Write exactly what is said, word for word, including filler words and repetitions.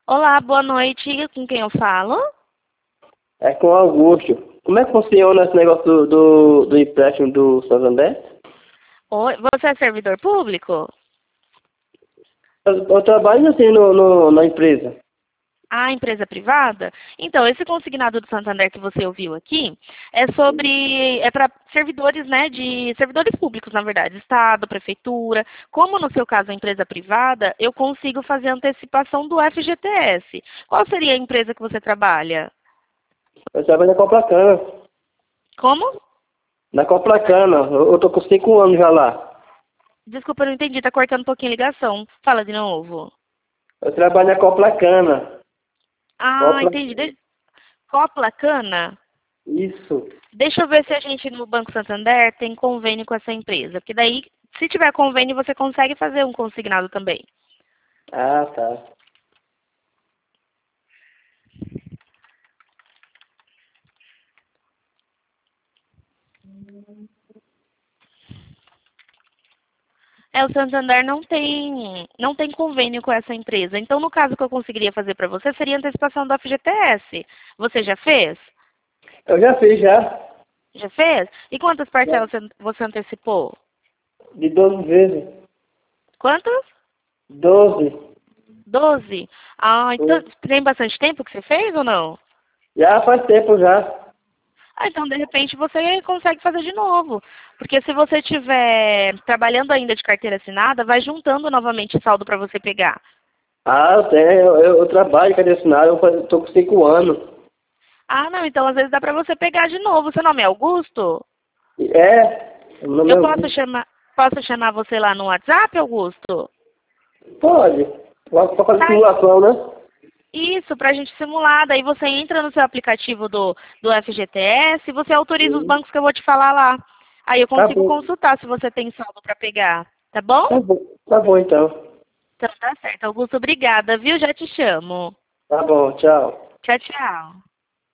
Olá, boa noite. Com quem eu falo? É com Augusto. Como é que funciona esse negócio do, do, do empréstimo do Santander? Oi, você é servidor público? Eu, eu trabalho assim no, no, na empresa. Ah, empresa privada? Então, esse consignado do Santander que você ouviu aqui é sobre, é para servidores, né, de servidores públicos, na verdade, Estado, Prefeitura. Como no seu caso é empresa privada, eu consigo fazer antecipação do F G T S. Qual seria a empresa que você trabalha? Eu trabalho na Coplacana. Como? Na Coplacana. Eu, eu tô com cinco anos já lá. Desculpa, eu não entendi, tá cortando um pouquinho a ligação. Fala de novo. Eu trabalho na Coplacana. Ah, Copla... entendi. De- Copla Cana? Isso. Deixa eu ver se a gente no Banco Santander tem convênio com essa empresa. Porque daí, se tiver convênio, você consegue fazer um consignado também. Ah, tá. É, o Santander não tem, não tem convênio com essa empresa. Então, no caso que eu conseguiria fazer para você, seria antecipação do F G T S. Você já fez? Eu já fiz já. Já fez? E quantas Já. parcelas você você antecipou? De doze vezes. Quantas? Doze. Doze? Ah, então tem bastante tempo que você fez ou não? Já faz tempo já. Ah, então de repente você consegue fazer de novo. Porque se você estiver trabalhando ainda de carteira assinada, vai juntando novamente saldo para você pegar. Ah, eu tenho. Eu, eu, eu trabalho, cadê assinado? Eu faz- tô com cinco anos. Ah, não, então às vezes dá para você pegar de novo. Seu nome é Augusto? É. O nome é Eu posso Augusto. chamar, posso chamar você lá no WhatsApp, Augusto? Pode. Para fazer Tá. simulação, né? Isso, para a gente simular. Daí você entra no seu aplicativo do, do F G T S e você autoriza os Sim. bancos que eu vou te falar lá. Aí eu Tá consigo bom. consultar se você tem saldo para pegar. Tá bom? Tá bom. Tá bom, então. Então tá certo. Augusto, obrigada, viu? Já te chamo. Tá bom, tchau. Tchau, tchau.